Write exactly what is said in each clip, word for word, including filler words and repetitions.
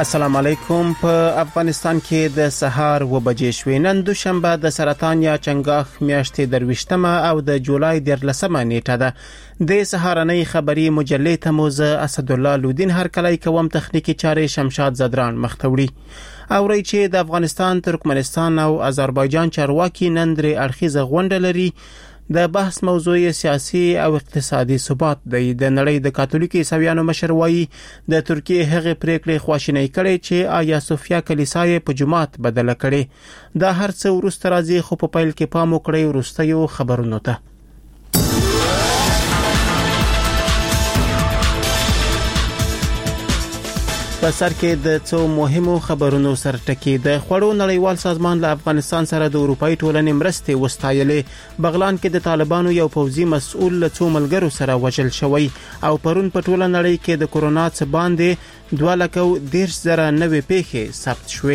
السلام علیکم. په افغانستان کې د سهار و بجې شوې. نن دوشنبه د سرطان یا چنګاښ میاشتې درویشتمه او د جولای دیارلسمه نیټه ده. د سهارنۍ خبري مجلې ته مو زه اسدالله لودین هرکلی کوم. تخنیکی چارې شمشاد زدران مختوړي. اوري چې د افغانستان، ترکمنستان او آذربایجان چارواکي نن درې اړخیزه غونډه لري. د بحث موضوع سیاسي او اقتصادي ثبات دی. د نړۍ د کاتولیک عیسویانو مشر وایي د ترکیه هغه پریکړې خواشینی کړي چې آیا صوفیا کلیسا یې په جماعت بدله کړي. دا هر څه وروسته راځي، خو په پیل کې پام وکړئ وروستیو خبرونو ته. په سر کې د څو مهمو خبرونو سر ټکی. د خوړو نړیوال سازمان له افغانستان سره د اروپאי ټولنې مرستې وستایلې. بغلان کې د طالبانو یو پوځي مسؤل له څو ملګرو سره وژل شوی او پرون په ټوله نړۍ کې د کورونا څخه باندې دوه لکه دېرش زره نوې پیښې ثبت شوې.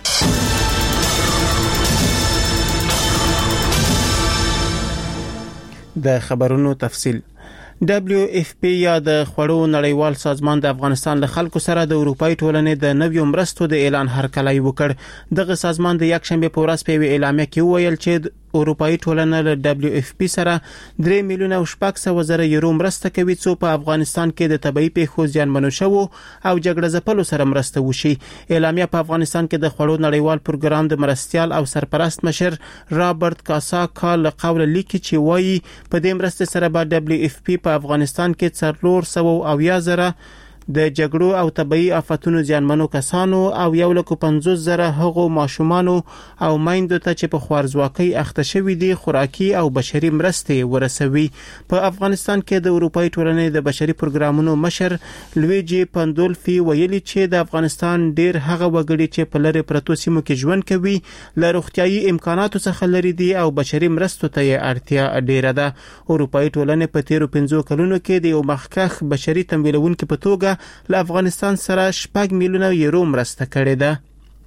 د خبرونو تفصیل. دبليو اف پی یا د خوړو نړیوال سازمان د افغانستان له خلکو سره د اروپאי ټولنې د نویو مرستو د اعلان هرکلی وکړ. دغه سازمان د یک شنبه په ورځ په اعلامیه کې وویل چې اروپאי ټولنه له دبليو اف پی سره درې میلیونه او شپږ سوه زره یورو مرسته کوي څو په افغانستان کې د طبي پیښو زیانمنو شوو او جګړه ځپلو سره مرسته وشي. اعلامیه په افغانستان کې د خوړو نړیوال پروګرام د مرستيال او سرپرست مشر رابرټ کاساکا له قوله لیکي چې وایي په دې مرسته سره به دبليو اف پی په افغانستان کې څلور سوه اویا زره د جګړو او طبي آفتونو زیانمنو کسانو او یو لک پنځوس زره هغو ماشومانو او مایندو ته چې په خوارزواکۍ اخته شوي دي خوراکي او بشري مرستې ورسوي. په افغانستان کې د اروپאי ټولنې د بشري پروګرامونو مشر لویجی پاندولفي ویلي چې د افغانستان ډیر هغه وګړي چې په لری پرتو سیمو کې ژوند کوي له روغتيایي امکاناتو څخه لري دي او بشري مرستو ته اړتیا ډیره ده. اروپאי ټولنې په تیرو پنځو کلونو کې د یو مخکخ بشري تمویلونکو په توګه له افغانستان سره شپږ میلیونه یورو مرسته کړې ده.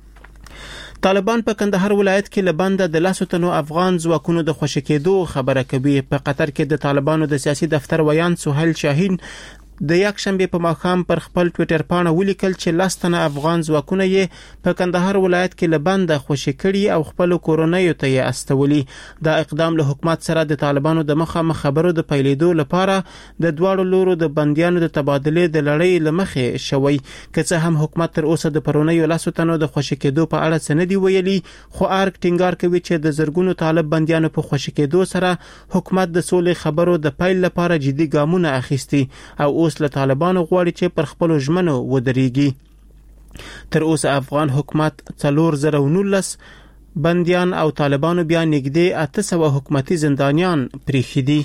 طالبان په کندهار ولایت کې لبنده د لاسو تنو افغان ځواکونو د خوشی کېدو خبره کوي. په قطر کې د طالبانو د سیاسي دفتر ویان سهیل شاهین د یک شنبه په ماښام پر خپل ټوئیټر پاڼه ولیکل چې لاستنه افغان ځواکونه یې په کندهار ولایت کې لبنده خوشی کړي او خپل کورونیو ته یې استولي. دا اقدام له حکومت سره د طالبانو د مخامخ خبرو د پیلېدو لپاره د دواړو لورو د بنديانو د تبادله د لړۍ لمخې شوی. که څه هم حکومت تر اوسه د پرونیو لاسو تنو د خوشی کېدو په اړه څه نه دی ویلي، خو ارګ ټینګار کوي چې د زرګونو طالب بنديانو په خوشی کېدو سره حکومت د سولې خبرو د پیل لپاره جدي ګامونه اخیستي او له طالبانو غواړي چې پر خپل ژمنو ودرېږي. تر اوسه افغان حکومت څلور زره ونولس بنديان او طالبانو بیا نږدې اته سوه حکومتي زندانیان پریښي دي.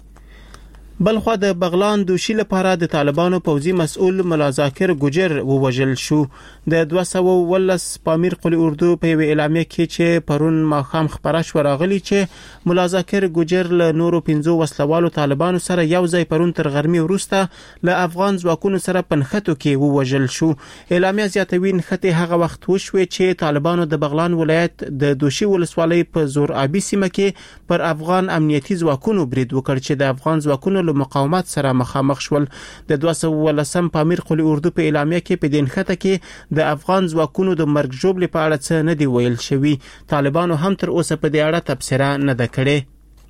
بلخو د بغلان دوشي لپاره د طالبانو پوځي مسؤل ملا ذاکر ګجر ووژل شو. د دوه سوه ولس پامیر قلی اردو په یو اعلامیه کې چې پرون ماښام خبره شو راغلی چې ملا ذاکر ګجر له نورو پنځو وسلوالو طالبانو سره یو ځای پرون تر غرمې وروسته له افغان ځواکونو سره پنښتو کې ووژل شو. اعلامیه زیاتوي نښتې هغه وخت وشوې چې طالبانو د بغلان ولایت د دوشي ولسوالۍ په زور آبي سیمه کې پر افغان امنیتي ځواکونو برید وکړ چې د افغان ځواکونو مقاومت سره مخامخ شول. د دوه سوه ولسم پامیر قلی اردو په اعلامیه کې په دې نښته کې د افغان ځواکونو د مرګ ژوبلې په اړه څه نه دی ویل شوی. طالبانو هم تر اوسه په دې اړه تبصره نه ده کړې.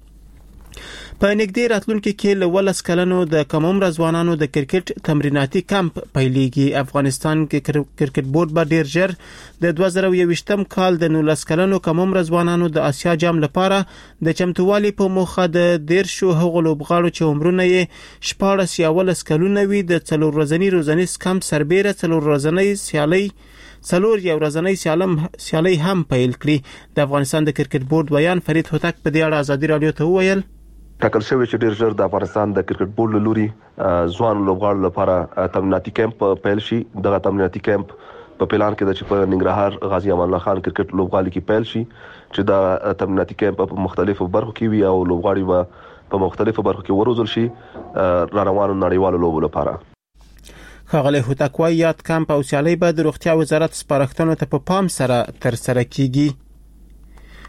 په نږدې راتلونکي کې له ولس کلنو د کم عمره ځوانانو د کرکټ تمریناتي کمپ پیلېږي. افغانستان کې کرکټ بورډ به ډیر ژر د دوه زره یوویشتم کال د نولس کلنو کم عمره ځوانانو د آسیا جام لپاره د چمتووالي په موخه د دیرشو هغو لوبغاړو چې عمرونه یې شپاړس یا ولس کلونه وي د څلور ورځني روزنیز کمپ سربیره څلور ورځنۍ سیالۍ څلور یو ورځنۍ سیالم سیالۍ هم پیل کړي. د افغانستان د کرکټ بورډ بیان فرید هوتک په دې اړه ازادي رادیو ته وویل ټاکل شوی چې ډیر ژر د افغانستان د کرکټ بورډ له لوري ځوان لوبغاړو لپاره تمریناتي کمپ پیل شي. دغه تمریناتي کمپ په پلان کې د چې په ننګرهار غازی امان الله خان کرکټ لوبغالي کې پیل شي چې دا تمریناتي کمپ په مختلفو برخو کې وي او لوبغاړي به په مختلفو برخو کې وروزل شي را روانو نړیوالو لوبو لپاره. ښاغلی هوتک وایي یاد کمپ او سیالۍ به د روغتیا وزارت سپارښتنو ته په پام سره ترسره کیږي.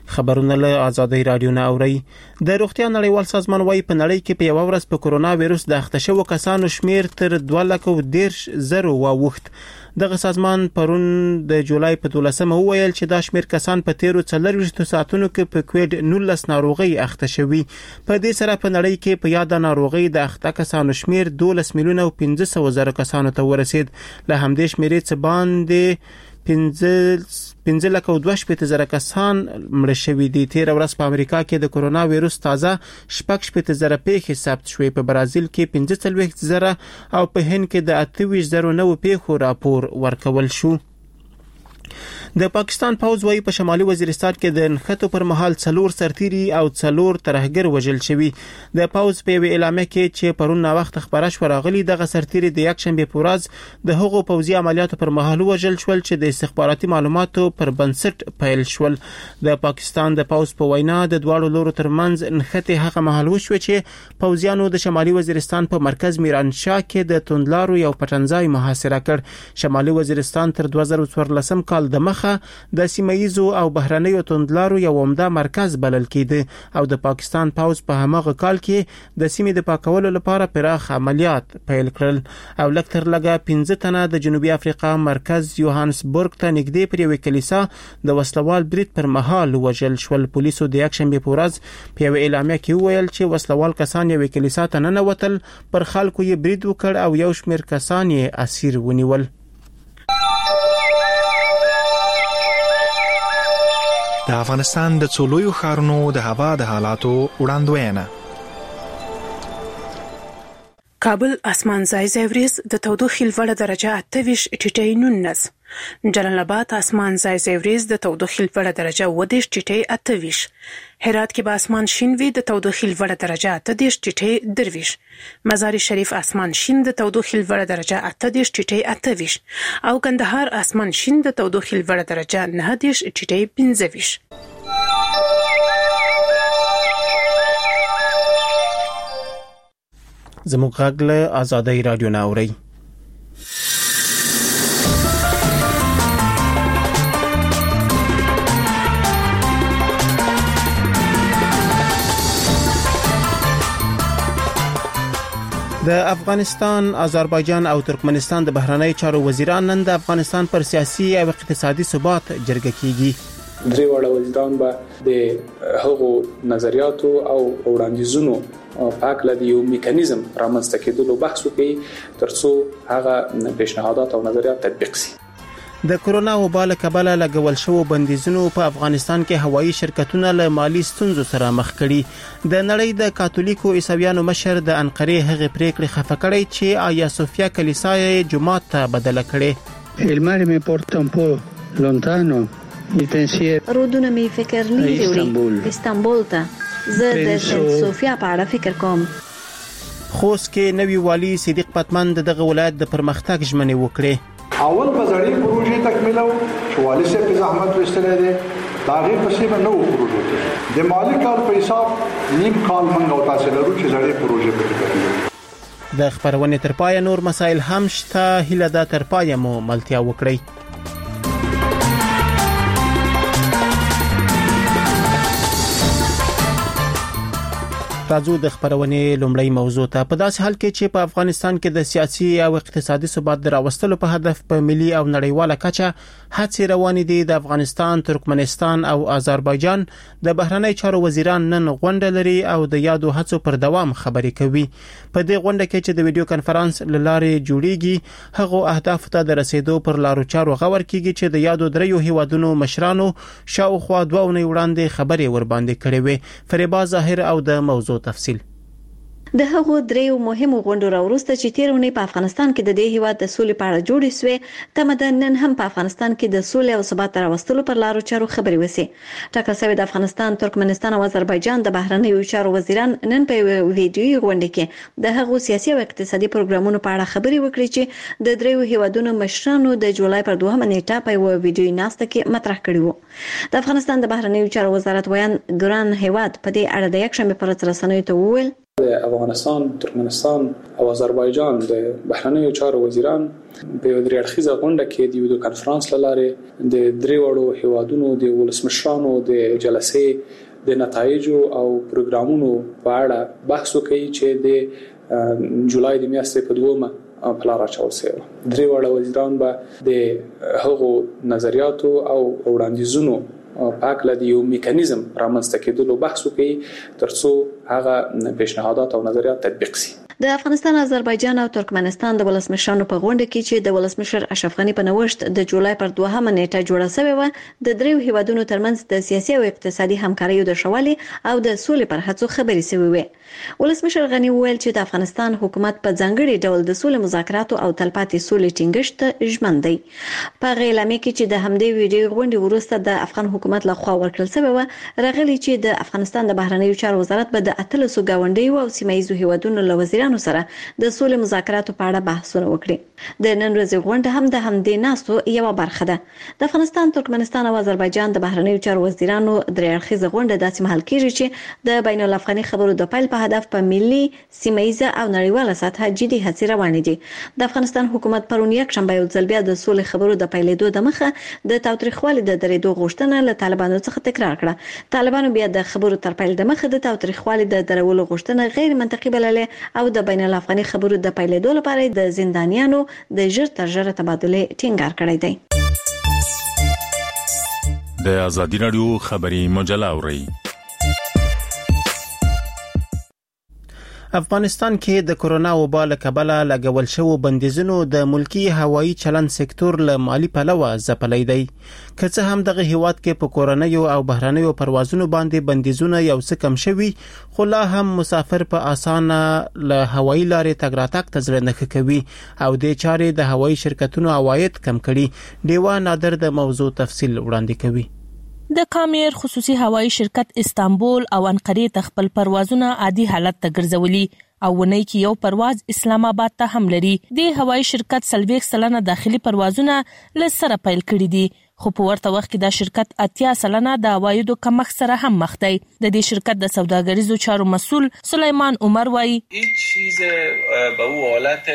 خبرونه له آزادۍ رادیو نه اوري. د روغتیا نړیوال سازمان وايي په نړۍ کې په یو ورځ په کورونا وایروس د اخته شوو کسانو شمیر تر دوه لکه او دېرش زره واوښت. دغه سازمان پرون د جولای په دولسمه وویل چې دا شمیر کسان په تیرو څلورویشتو ساعتونو کې په کووډ نولس ناروغي اخته شوي. په دې سره په نړۍ کې په یاده ناروغي د اخته کسانو شمیر دولس میلیونه او پنځه سوه زره کسانو ته ورسید. له همدې شمیرې څخه باندې پنځه لکه او دوه شپېته زره کسان مړه شوي دي. تیر ورځ په امریکا کې د کورونا وایروس تازه شپږ شپېته زره پیښې ثبت شوې. په برازیل کې پنځه څلوېښت زره او په هند کې د اته ویشت زره نوو پیښو راپور ورکول شو. د پاکستان پوځ وايي په شمالي وزیرستان کې د نښتو پر مهال څلور سرتیري او څلور ترهګر وژل شوي. د پوځ په یوه اعلامیه کې چې پرون وخت خبره شو راغلي دغه سرتیري د یک شنبه په ورځ د هغو پوځي عملیاتو پر مهال وژل شول چې د استخباراتي معلوماتو پر بنسټ پیل شول. د پاکستان د پوځ په وینا د دواړو لورو ترمنځ نښتې هغه مهال وشوه چې پوځیانو د شمالي وزیرستان په مرکز میرانشاه کې د توندلارو یو پټنځای محاصره کړ. شمالي وزیرستان تر دوه زره څوارلسم کال د مخه د سیمایزو او بهرنیو توندلارو یو عمده مرکز بلل کېده او د پاکستان پوځ په همغه کال کې د سیمې د پاکولو لپاره پراخ عملیات پیل کړل او لږ تر لږه پنځه تنه د جنوبي افریقا مرکز یوهانسبورګ ته نږدې پر یوې کلیسا د وسلوال برید پر مهال وژل شول. پولیسو د یک شنبه په ورځ په یوه اعلامیه کې وویل چې وسلوال کسان یوې کلیسا ته ننوتل، پر خلکو یې برید وکړ او یو شمېر کسان یې اسیر ونیول. د افغانستان د څو لویو ښارونو د هوا د حالاتو وړاندوینه. کابل اسمان ځای ځای وریځ د تودوخې لوړه درجه اته ویشت ټیټی نولس، جلال آباد اسمان ځای ځای وریځ د تودوخې لوړه درجه اووه دېرش ټیټی اته ویشت، هرات کې به اسمان شین وي د تودوخې لوړه درجه اته دېرش ټیټی درویشت، مزار شریف اسمان شین د تودوخې لوړه درجه اته دېرش ټیټی اته ویشت او کندهار اسمان شین د تودوخې لوړه درجه نهه دېرش ټیټی پنځه ویشت. زموږ غږ له آزادۍ رادیو نه اورئ. د افغانستان، آذربایجان او ترکمنستان د بهرنی چارو وزیران نن د افغانستان پر سیاسي او اقتصادي ثبات جرګه کیږي. درې واړه وزیران به د هغو نظریاتو او وړاندیزونو په اړه د یو میکانیزم رامنځته کېدلو بحث وکړي ترڅو هغه پیشنهادات او نظریات تطبیق شي. د کورونا وبا له کبله لګول شوو بندیزونو په افغانستان کې هوایي شرکتونه له مالی ستونزو سره مخ کړي. د نړۍ د کاتولیکو عیسویانو مشر د انقرې هغه پریکړې خفه کړې چې آیا صوفیا کلیسا یې جمعات ته بدله کړې. El mare me porta un po' lontano. رودونه می فکر نه وړي استانبول ته. زه د سنت صوفیا په اړه فکر کوم. خوست کې نوی والی صدیق پتمن دغه ولایت د پرمختګ ژمنې وکړې. اول بازاري پروژې تکمیلو چې والي صاحب زحمت وستلې ده دا غیر پسې نو پروژې د مالی کال په حساب نیم کال منګ او تاسو لرو چې زړې پروژې پکې. د خبرونه تر پای نور مسایل هم شته، هله دا تر پای مو ملتیا وکړئ. راځو د خبرونې لومړی موضوع ته. په داسې حال کې چې په افغانستان کې د سیاسي او اقتصادي ثبات دراوستلو په هدف په ملي او نړیواله کچه هڅې روانې دي، د افغانستان، ترکمنستان او آذربایجان د بهرنی چارو وزیران نن غونډه لري او د یادو هڅو پر دوام خبرې کوي. په دې غونډه کې چې د ویډیو کانفرنس لارې جوړیږي هغه اهداف ته د رسیدو پر لارو چارو غور کیږي چې د یادو دریو هیوادونو مشرانو شاوخوا دوه اونۍ وړاندې خبرې ور باندې کړې وې. فریبا ظاهر او د موضوع تفصیل. د هغو دریو مهمو غونډو راوروسته چې تیرونه په افغانستان کې د دې هیواد د سولې په اړه جوړې شوې، تمدن نن هم په افغانستان کې د سولې او ثبات راوستلو پر لارو چارو خبرې وسی. ټاکل شوی د افغانستان، ترکمنستان او آذربایجان د بهرنیو چارو وزیران نن په ویډیوي غونډه کې د هغو سیاسي او اقتصادي پروګرامونو په اړه خبرې وکړي چې د دریو هیوادونو مشرانو د جولای پر دوهمه نیټه په یو ویډیوي ناسته کې مطرح کړي وو. د افغانستان د بهرنیو چارو وزارت ویان ګران هیواد په دې اړه د یک شنبه پر ورځ رسنیو ته وویل د افغانستان، ترکمنستان او آذربایجان د بهرنیو چارو وزیران په یو درېړخیزه غونډه کې د یو کانفرنس لاره د درې وړو هیوادونو د ولسمشرانو د جلسې د نتایجو او پروګرامونو په اړه بحث وکړي چې د جولای د میاشتې په دومه په لار اچول شوی. درې وړو وزیران به د هغو نظریاتو او وړاندیزونو پاک لدی یو میکانیزم رامنځته کېدلو بحث وکړي ترڅو هغه پیشنهادات او نظریات تطبیق شي. د افغانستان، آذربایجان او ترکمنستان د ولسمشرانو په غونډه کې چې د ولسمشر اشرف غنی په نوښت د جولای پر دوهمه نیټه جوړه شوې و، د دریو هیوادونو ترمنځ د سیاسي او اقتصادي همکاریو د شوالي او د سولې پر هڅو خبرې شوې وې. ولسمشر غنی وویل چې د افغانستان حکومت په ځانګړي ډول د سولې مذاکراتو او تلپاتې سولې ټینګښت ته ژمن دی. په اعلامیه کې چې د همدې ویډیو غونډې وروسته د افغان حکومت لخوا ورکړل شوی و، راغلی چې د افغانستان د بهرنیو چارو وزارت به د اتلسو گاونډیو او سیمایي هیوادونو له وزیرانو سره د سولې مذاکراتو په اړه بحثونه وکړي. د نن ورځې غونډه هم د همدې ناستو یوه برخه ده. د افغانستان، ترکمنستان او آذربایجان د بهرنیو چارو وزیرانو درې اړخیزه غونډه داسې مهال کېږي چې د بین الافغاني خبرو د پیل په هدف په ملي، سیمایي او نړیواله سطحه جدي هڅې روانې دي. د افغانستان حکومت پرون یکشنبه یو ځل بیا د سولې خبرو د پیلېدو د مخه د تاوتریخوالي د درېدو غوښتنه له طالبانو څخه تکرار کړه. طالبانو بیا د خبرو تر پیل د مخه د تاوتریخوالي د درولو غوښتنه غیر منطقي بللې او د بین الافغاني خبرو د پیلېدو لپاره د زندانیانو د ژر تر ژره تبادله ټینګار کړی دی. د ازادي رادیو خبري مجله اوري. افغانستان کې د کورونا وبا له کبله لګول شوو بندیزونو د ملکی هوایي چلند سکتور له مالی پلوه ځپلی دی. که څه هم دغه هیواد کې په کورونیو او بهرنیو پروازونو باندې بندیزونه یو څه کم شوي، خو لا هم مسافر په اسانه له هوایي لارې تګ راتګ ته زړه نه ښه کوي او دې چارې د هوایي شرکتونو عواید کم کړي. ډیوه نادر د موضوع تفصیل وړاندې کوي. د کامیر خصوصي هوایی شرکت استانبول او انقرې ته خپل پروازونه عادي حالت ته ګرځولي او ونی کې یو پرواز اسلام آباد ته هم لري. د هوایی شرکت سلويک سلنه داخلي پروازونه لسره پیل کړي دي، خو په ورته وخت کې دا شرکت اتیا سلنه د عوایدو کمښت سره هم مخ دی. د دې شرکت د سوداګریزو چارو مسؤل سلیمان عمر وایي هیڅ چیز به او حالت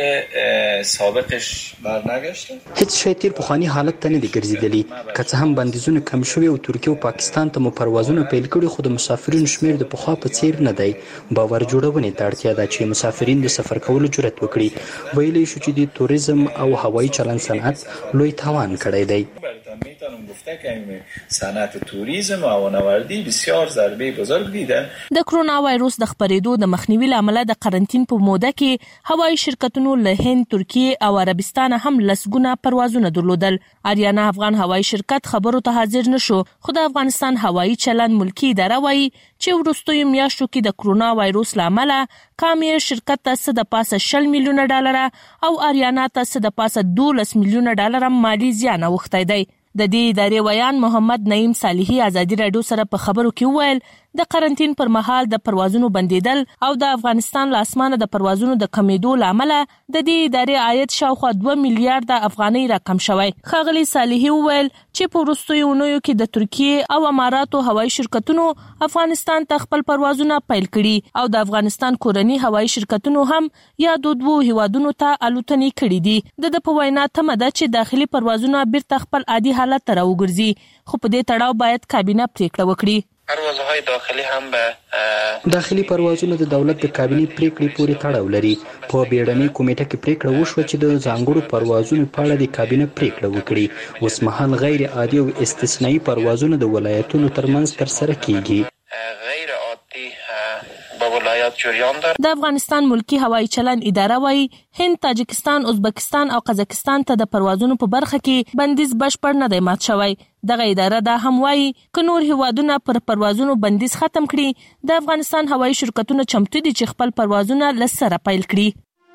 سابقش برنگشته، هیڅ شی تیر پخوانی حالت ته نه دی ګرځیدلی. که څه هم بندیزونه کم شوي او ترکیه او پاکستان ته مو پروازونه پیل کړي، خو د مسافرینو شمیر د پخوا په څیر نه دی. باور جوړونې ته اړتیا ده چې مسافرین د سفر کولو جرأت وکړي. ویلی شو چې د توریزم او هوایی چلند صنعت لوی تاوان کړی دی. میتونم گفته که صنعت توریسم و هوانوردی بسیار ضربه بزرگ دیدن. د کرونا وایروس د خپرېدو د مخنیوي لامل د قرنټین په موده کې هوایی شرکتونو له هند، ترکیه او عربستان هم لسګونه پروازونه درلودل. اریانا افغان هوایی شرکت خبرو ته حاضر نشو، خو د افغانستان هوایی چلند ملکی اداره وایي چې وروستیو میاشتو کې د کرونا وایروس لامل کامیر شرکت ته څه د پاسه شل میلیونه ډالر او اریانا ته څه د پاسه دولس میلیونه ډالر مالی زیان اوښتی دی. د دې ادارې ویان محمد نعیم صالحي ازادي رادیو سره په خبرو کې وویل د قرنټین پر مهال د پروازونو بندیدل او د افغانستان له اسمانه د پروازونو د کمیدو لامل د دې ادارې عاید شاوخوا دوه میلیارډ افغانۍ راکم شوی. ښاغلي صالحي وویل چې په وروستیو اونیو کې د ترکیه او اماراتو هوایي شرکتونو افغانستان ته خپل پروازونه پیل کړي او د افغانستان کورنی هوایي شرکتونو هم یادو دوو هیوادونو ته الوتنې کړي دي. د په وینا تمه ده چې داخلي پروازونه بیرته خپل عادي حالت ته راوګرځي، خو په دې تړاو باید کابینه پریکړه وکړي. پروازهای داخلی هم به داخلي پروازونه د دولت د کابینې پریکړې پورې تړاو لري. په بیړنۍ کمیټه کې پریکړه وشوه چې د ځانګړو پروازونو په اړه د کابینه پریکړه وکړي. اوس مهال غیر عادي او استثنایی پروازونه د ولایتونو ترمنځ ترسره کیږي. غیر عادي به ولایت جریان داره. د افغانستان ملکی هوایی چلند اداره وایي هند، تاجکستان، ازبکستان او قزاقستان ته د پروازونو په برخه کې بندیز بشپړ نه دی مات شوی. دغه اداره دا هم وایي که نور هیوادونه پر پروازونو بندیز ختم کړي، د افغانستان هوایی شرکتونه چمتو دي چې خپل پروازونه لسره پیل کړي.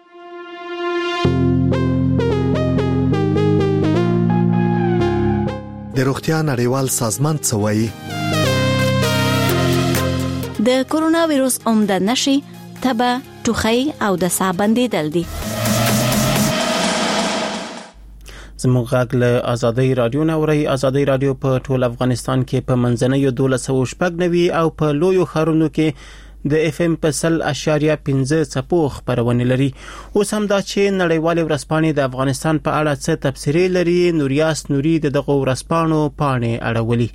د روغتیا نړیوال سازمان څه وایي؟ د کورونا وایروس عمده نشي تبه، ټوخی او د ساه بندیدل دي. زموږ غږ له ازادي رادیو نه اوري. ازادي رادیو په ټول افغانستان کې په منځنیو دولس سوه شپږ نوي او په لویو ښارونو کې د اف ام په سل اشاریه پنځه څپو خبرونه لري. اوس هم دا چې نړیوال ورځپاڼې د افغانستان په اړه څه تبصرې لري. نوریاس نوري د دغه ورځپاڼو پاڼې اړولي.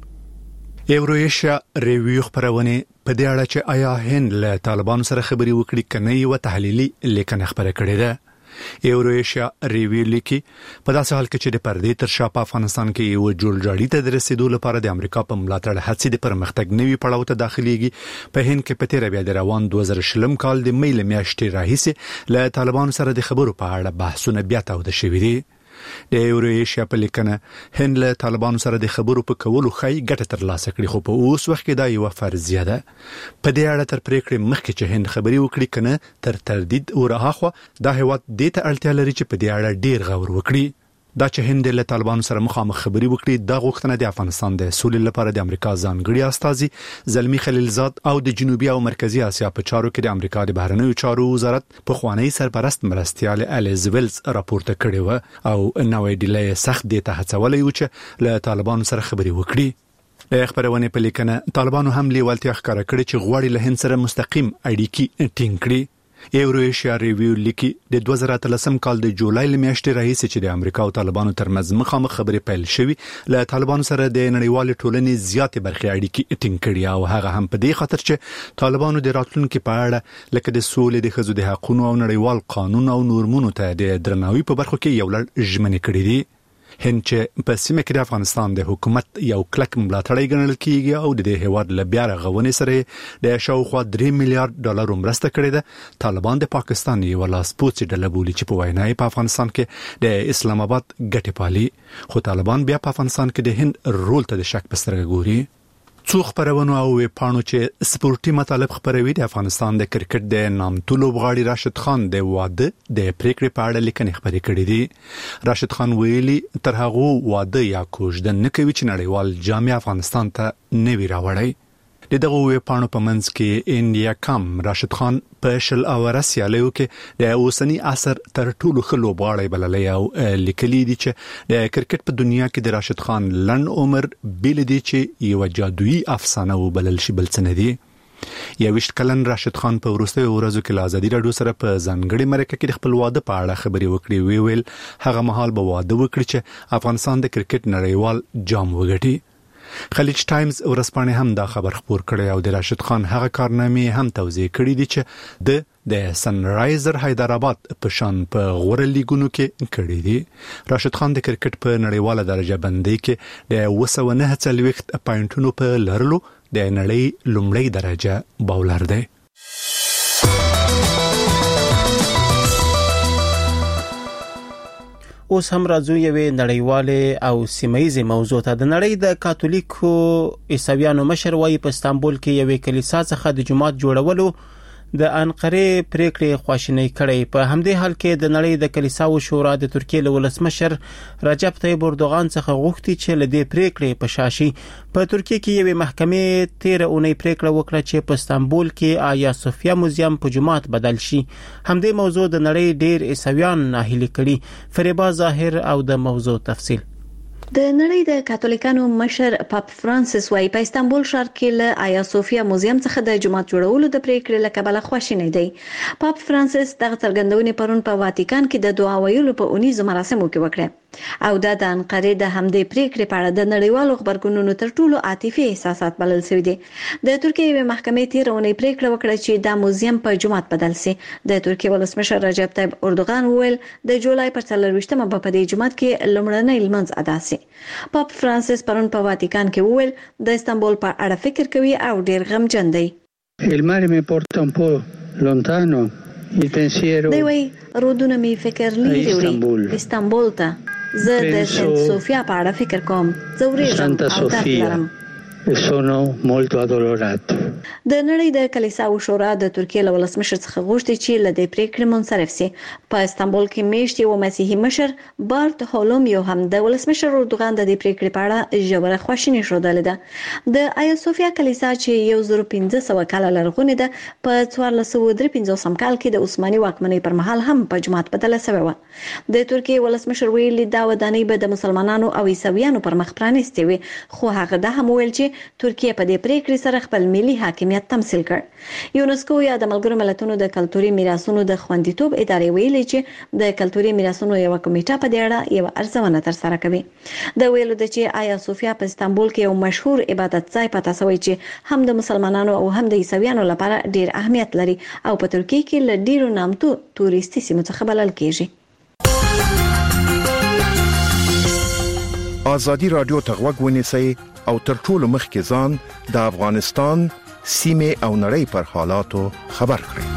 ایورویشیا ریویو خبرونه په دې اړه چې آیا هند له طالبانو سره خبري وکړي کنه یو تحلیلي لیکنه خبره کړې ده. ایورویشیا ریویو لیکي په داسې حال کې چې د پردې تر شا په افغانستان کې یو جوړجاړي ته د رسیدو لپاره د امریکا په ملاتړ هڅې د پرمختګ نوي پړاو ته داخليږي. په هند کې په تیر بیا د روان دوه زره شلم کال د مې له میاشتې راهیسې له طالبانو سره د خبرو په اړه بحثونه بیا تاوده شوي دي. د ایورویشیا په لیکنه هند له طالبانو سره د خبرو په کولو خای ګټه ترلاسه کړي، خو په اوس وخت کې دا یو فرضیه ده. په دې اړه تر پریکړې مخکې چې هند خبري وکړي کنه تر تردید ورهاخوا دا هیواد د ته اړتیا لري چې په دې اړه ډیر غور وکړي. دا چې هند له طالبانو سره مخامخ خبري وکړي دا غوښتنه د افغانستان د سولې لپاره د امریکا ځانګړي استازي زلمی خلیلزاد او د جنوبي او مرکزی اسیا په چارو کې د امریکا د بهرنیو چارو وزارت په خوانی سرپرست مرستيال الیز ویلز راپورته کړی و او نوې ډیلې سخت د ته هڅولې و چې له طالبانو سره خبري وکړي. د خبرونه په لیکنه طالبانو هم لیوالتیا ښکاره کړې چې غواړي له هند سره مستقیم اړیکې ټینګ کړي. ایورویشیا ریویو لیکي د دوه زره اتلسم کال د جولای لمیاشتې راهیسې چې د امریکا او طالبانو ترمنځ مخامخ خبرې پیل شوي له طالبانو سره د نړیوال ټولنې زیاتې برخې اړیکې ټینګ کړي او هغه هم په دې خاطر چې طالبانو د راتلونکو په اړه لکه د سولې د ښځو د حقوقو او نړیوال قانون او نورمونو ته د درناوي په برخو کې یو لړ ژمنې کړې دي. هند چې په سیمه کې د افغانستان د حکومت یو کلک ملاتړی ګڼل کیږي او د دې هیواد له بیا رغونې سره د شاوخوا درې میلیارډ ډالر مرسته کړې ده. طالبان د پاکستان یو لاس پوڅ ډله بولي چې په وینا په افغانستان کې د اسلام آباد ګټې پالي، خو طالبان بیا په افغانستان کې د هند رول ته د شک په سترګه ګوري. څو خبرونه او پاڼو چې سپورتي مطالب خبروي د افغانستان د کرکټ د نامتو لوبغاړي راشد خان د واده د پریکړې په اړه لیکنې خبرې کړې دي. راشد خان ویلي تر هغه واده یا کوژدن نه کوي چې نړیوال جام افغانستان ته نوي راوړي. د دغه وې پاڼو په منځ کې انډیا کام راشد خان په شل اوره سیالیو کې د اوسنی عصر تر ټولو ښه لوبغاړی بللی او لیکلي دي چې د کرکټ په دنیا کې د راشد خان لنډ عمر بیل دي چې یو جادویي افسانه وبلل شي بل څه نه دي. یوویشت کلن راشد خان په وروستیو ورځو کې له ازادي راډیو سره په ځانګړي مرکه کې خپل واده په اړه خبري وکړي. وی ویل هغه مهال به واده وکړي چې افغانستان د کرکټ نړیوال جام وګټي. خلیج ټایمز ورځپاڼې هم دا خبر خبر کړی او د راشد خان هغه کارنامې هم توضیح کړې دي چې د د سن رایزر حیدرآباد په شان په غوړه لیګونو کې کړی دي. راشد خان د کرکټ په نړیواله درجه بندۍ کې د اوه سوه نهه څلوېښت پاینټونو په لرلو د نړۍ لومړی درجه باولر دی. اوس هم راځو یوې نړیواله او سیمایي موضوع ته. د نړۍ د کاتولیکو عیسویانو مشر وايي په استانبول کې یوې کلیسا څخه د جماعت جوړولو د انقره پریکړې خواشینی کړي. په همدې حال کې د نړۍ د کلیساو شورا د ترکیې له ولسمشر رجب طیب اردوغان څخه غوښتي چې له دې پریکړې په شاشي. په ترکیه کې یوې محکمې تیر اونۍ پریکړه وکړه چې په استانبول کې آیا صوفیا موزیم په جماعت بدل شي. همدې موضوع د نړۍ ډیر عیسویان ناهیلي کړي. فریبا ظاهر او د موضوع تفصیل. د نړۍ د کاتولیکانو مشر پاپ فرانسیس وايي په استانبول ښار کې له آیا صوفیا موزیم څخه د جماعت جوړولو د پریکړې له کبله خواشینی دی. پاپ فرانسیس دغه څرګندونې پرون په واتیکان کې د دعا ویلو په اونیزو مراسمو کې وکړه او دا د انقره د همدې پریکړې په اړه د نړیوالو خبرګونونو تر ټولو عاطفي احساسات بلل شوی دي. د ترکیې یوې محکمې تیر اونۍ پریکړه وکړه چې دا موزیم په جماعت بدل شي. د ترکیې ولسمشر رجب طیب اردوغان وویل د جولای پر څلرویشتمه به په دې جماعت کې لومړنی لمونځ ادا شي. پاپ فرانسیس پرون په واتیکان کې وویل د استانبول په اړه فکر کوي او ډیر غمجن دی. Il mare mi porta un po' lontano il pensiero. دی وی رودونه می فکر لري وړي استانبول ته. زه د سنت سوفیا په اړه فکر کوم. زه ورېږم او درد لرم. sono molto addolorato. د نړۍ د کلیساو شورا د ترکیې له ولسمشر څخه غوښتي چې له دې پریکړې منصرف شي. په استانبول کې میشت یو مسیحي مشر بارت هولوم یو هم د ولسمشر اردوغان د دې پریکړې په اړه ژوره خواشیني ښودلې ده. د آیا صوفیا کلیسا چې یو زر پنځه سوه کاله لرغونې ده په څوارلس سوه درې پنځوسم کال کې د عثماني واکمنۍ پر مهال هم په جماعت بدله شوې وه. د ترکیې ولسمشر ویلي دا ودانۍ به د مسلمانانو او عیسویانو پر مخ پرانیستې وي، خو هغه دا هم ویل چې ترکیه په دې پریکړې سره خپل ملي حاکمیت حاکمیت تمثيل کړ. یونسکو یا د ملګرو ملتونو د کلتوري میراثونو د خوندیتوب ادارې ویلي چې د کلتوري میراثونو یو کمیټه په دې اړه یو ارزونه ترسره کوي. د ویلو د چې آیا صوفیا په استانبول کې یو مشهور عبادت ځای پاتې شوی چې هم د مسلمانانو او هم د عیسویانو لپاره ډیر اهمیت لري او په ترکیه کې له ډیرو نامتو توريستي سیمو څخه بلل کیږي. آزادی رادیو ته غوږ ونیسئ او تر ټولو مخکې ځان د افغانستان سیمه او نړۍ پر حالاتو خبر کړئ.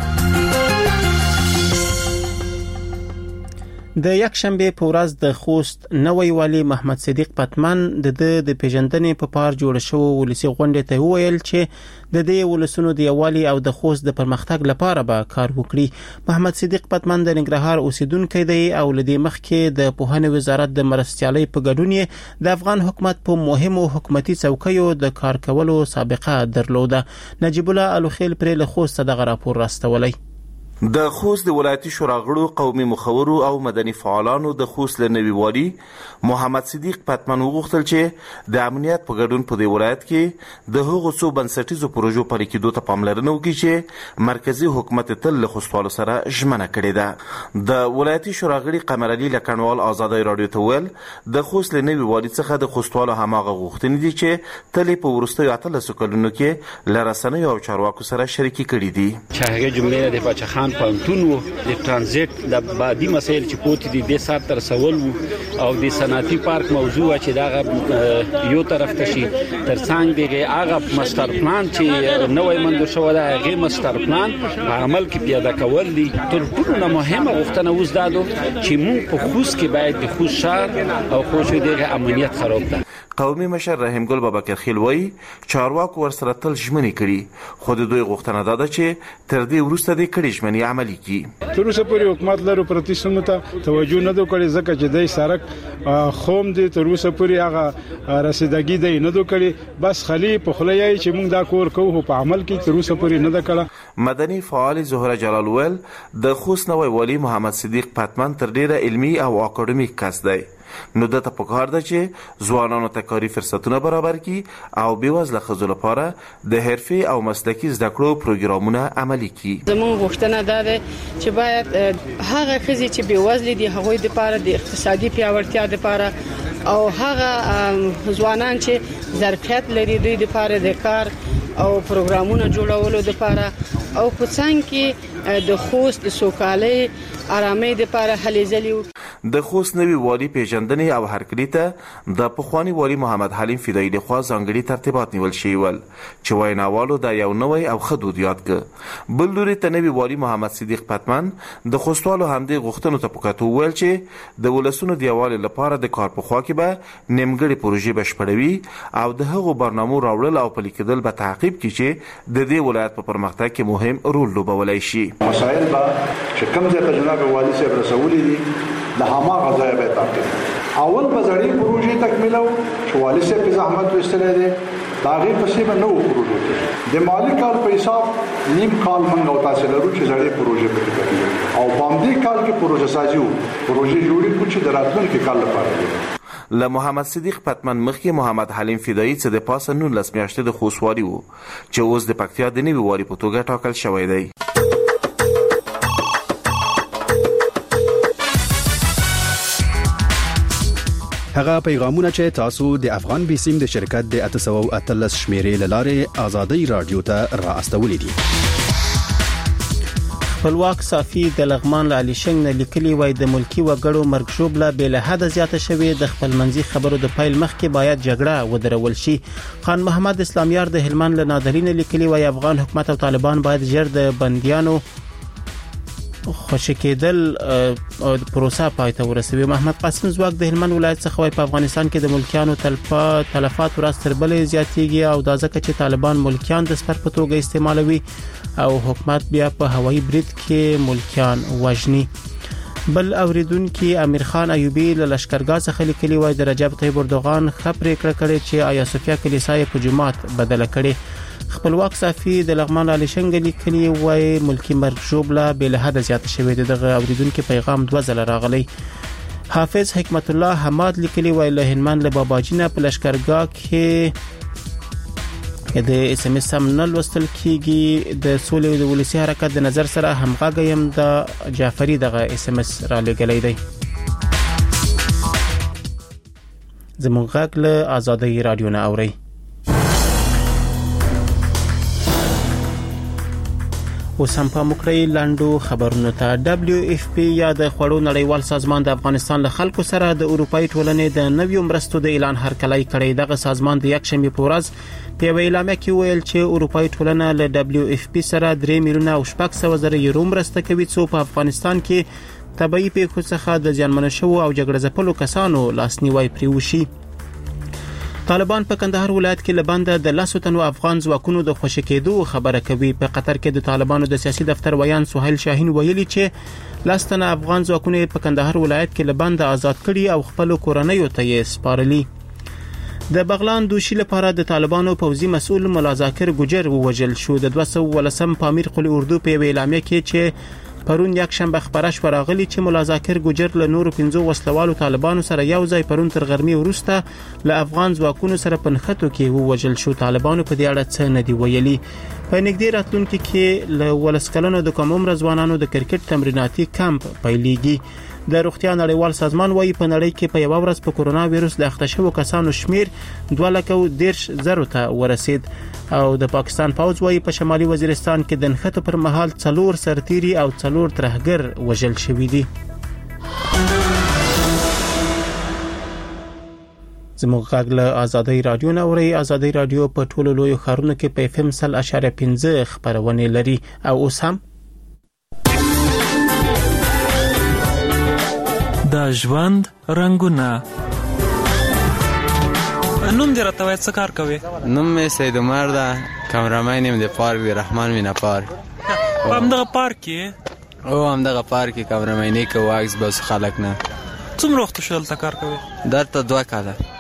د یک شنبه په ورځ د خوست نوې والی محمد صدیق پتمن د د پیژندنې په پار جوړ شو ولسی غونډه ته ویل چې د دې ولسونو د یوالي او د خوست د پرمختګ لپاره به کار وکړي. محمد صدیق پتمن د ننګرهار اوسیدونکو دی او لدې مخکې د پوهنې وزارت د مرستيالۍ په ګډون د افغان حکومت په مهمو حکومتي څوکیو د کار کولو سابقه درلوده. نجیب الله الوخیل پر له خوست دغه راپور راستولی. د خوست د ولایتي شورا غړو قومي مخورو او مدني فعالانو د خوست له نوي والي محمد صدیق پتمن وغوښتل چې د امنیت په ګډون په دې ولایت کې د هغو څو بنسټیزو پروژو پلي کېدو ته پاملرنه وکړي چې مرکزی حکومت تل له خوستوالو سره ژمنه کړې ده. د ولایتي شورا غړي قمر علي لکنوال آزادۍ رادیو ته ویل د خوست له نوي والي څخه د خوستوالو هماغه غوښتنې دي چې تل په وروستیو اتلسو کلونو کې له رسنیو او چارواکو سره شریکي کړي دي. چې هغه جملې د بچخان پانتون وو د ترانزیت د بادي مسایل چې پوت دي د سات تر سوال وو او د صنعتي پارک موضوع چې دا یو طرف ته شي تر څنګ دی هغه ماستر پلان چې نوې منځ شو دا هغه ماستر پلان په عمل کې پیاده کول دي. تر ټولو مهمه غوښتنه اوس دا ده چې موږ په خوست کې باید د خوست شهر او خوست د امنیت خراب ده. قومي مشر رحیم ګل بابکر خیل وایي چارواکو ورسره تل ژمنې کړي خو د دوی غوښتنه ده چې تر دې وروسته د کړي ژمنې عملي کړي. تر اوسه پورې حکومت لرو پرتیسونو ته توجه نه وکړي ځکه چې د سړک خوم دي تر اوسه پورې هغه رسیدګي دی نه وکړي بس خلی په خلیای چې موږ دا کور کوو په عمل کې تر اوسه پورې نه وکړه. مدني فعال زهره جلال ویل د خوست نوې والي محمد صدیق پتمن تر ډیره علمي او اکاډمیک کس دی نو دته پکار ده چې ځوانانو ته کاري فرصتونه برابر کړي او بېوزله ښځو لپاره د حرفي او مسلکي زده کړو پروګرامونه عملي کړي. زموږ غوښتنه ده چې باید هغه ښځې چې بېوزله دي هغوی لپاره د اقتصادي پیاوړتیا لپاره او هغه ځوانان چې ظرفیت لري دوی لپاره د کار او پروګرامونه جوړولو لپاره او په څنګه کې د خوست د سوکالۍ آرامۍ لپاره هلې ځلې د خوست نوي والي پیژندنې او هرکلي ته د پخوانی والي محمد حلیم فدایي لخوا ځانګړي ترتیبات نیول شوي ول چې ویناوالو دا یو نوی او ښه دود یاد کړ. بل لوري ته نوي والي محمد صدیق پتمن د خوستوالو همدې غوښتنو ته په کتو ویل چې د ولسونو د یووالي لپاره د کار په خوا کې به نیمګړې پروژې بشپړوي او د هغو برنامو راوړل او پلي کېدل به تعقیب کړي چې د دې ولایت په پرمختګ کې مهم رول لوبولی شي. مسایل به چې کوم ځای ته جناب والي صاحب رسولي دي د هماغه ځای به تعقیب اول په ځړې پروژې تکمیلو چې والي صاحب په زحمت وستلې دي دا غي پسې به نو پروژې د مالی کال په حساب نیم کال منغو تاسو لرو چې ځړې پروژې په تکمیل او باندې کال کې پروژه سازي وو پروژې جوړې کوچ د راتلونکي کال لپاره. له محمد صدیق پتمن مخکې محمد حلیم فدایي چې د پاسه نولس میاشتې د خوستوالي وو چې اوس د پکتیا د نوي والي په توګه ټاکل شوی دی. هغه پیغامونه چې تاسو د افغان بیسیم د شرکت د اتسو اتلس شمیرې لاره آزادۍ رادیو ته را استولې دي. خپلواک صافي د لغمان له علي شنګ نه لیکلي وای د ملکی وګړو مرګ شوبله بل حد زیاته شوی د خپل منځي خبرو د پایل مخ کې باید جګړه ودرول شي. خان محمد اسلامیار د هلمند له نادرین لیکلي وای افغان حکومت او طالبان باید جرد بنديانو خوشی کېدل او پروسه پای ته ورسوي. محمد قاسم زواک د هلمند ولایت څخه په افغانستان کې د ملکیانو تلفات تلفات ورځ تر بلې زیاتېږي او دا ځکه چې طالبان ملکیان د سپر په توګه استعمالوي او حکومت بیا په هوایي برید کې ملکیان وژني. بل اوریدونکو امیر خان ایوبی له لشکرګاه څخه لیکلي وای د رجب طیب اردوغان خبرې کړې کړې چې آیا صوفیا کلیسا په جمعات بدله کړي. خپلواک صافي د لغمان علي شنګ لیکلي وای ملکی مرګ شوبله بل حد زیاته شوی دغه اوریدونکو پیغام دوه ځله راغلی. حافظ حکمت الله حماد لیکلي وای له هلمند له باباجی نه په لشکرګاه کې د اس ام اس هم نه لوستل کیږي. د سولې د ولسی حرکت د نظر سره همغږی يم د جعفری دغه اس ام اس را لګلې دی. زموږ غږ له آزادۍ رادیو نه اوري. وسم په مکرای لاندو خبرونه ته. دبليو اف پی یا د خوړو نړیوال سازمان د افغانستان له خلکو سره د اروپאי ټولنې د نویو مرستو د اعلان هرکلی کړی. دغه سازمان د یک شنبه په ورځ په یو اعلامیه کې ویل چې اروپאי ټولنه له دبليو اف پی سره درې میلیونه او شپږ سوه زره یورو مرسته کوي څو په افغانستان کې طبيعي پیښو څخه د زیانمن شوو او جګړه ځپلو کسانو لاسنیوي پریوشي. طالبان په کندهار ولایت کې لبنده د لاسو تنو افغان ځواکونو د خوشی کېدو خبره کوي. په قطر کې د طالبانو د سیاسي دفتر ویان سهیل شاهین ویلي چې لاستنه افغان ځواکونو په کندهار ولایت کې لبنده آزاد کړي او خپل کورنۍ ته یې سپارلي. د بغلان دوشي لپاره د طالبانو پوځي مسؤل ملا ذاکر ګجر ووجل شو. د دوه سوه ولسم پامیر قلی اردو په اعلامیه کې چې پرون یک شنبه خبره شو راغلی چې ملا ذاکر ګجر له نورو پنځو وسلوالو طالبانو سره یو ځای پرون تر غرمې وروسته له افغان ځواکونو سره په نښتو کې ووجل شو. طالبانو په دې اړه څه نه دی ویلي. په نږدې راتلونکي کې له ولسکلنو د کوم عمر ځوانانو د کرکټ تمریناتي کمپ پیلېږي. د روغتیا نړیوال سازمان وايي په نړۍ کې په یو ورځ په کورونا وایروس د اخته شوو کسانو شمیر دوه لک او دیرش زرو ته ورسید. او د پاکستان پوځ وايي په شمالي وزیرستان کې د نښتو پر مهال څلور سرتيري او څلور ترهګر وژل شوي دي. زموږ غږ له آزادۍ رادیو نه اوري. آزادۍ رادیو په ټولو لویو ښارونو کې په اف ام سل اشاریه پنځه خبرونه لري. او اوس هم د ژوند رنگونه. نوم دې راته وایي څه کار کوي؟ نوم مې سید عمر ده، کامرامین یم د پارک د رحمان مینا پارک. په همدغه پارک کې؟ او همدغه پارک کې کامرامیني کوو، عکس باسو خلک نه. څومره وخت شو دلته کار کوي؟ دلته دوه کاله.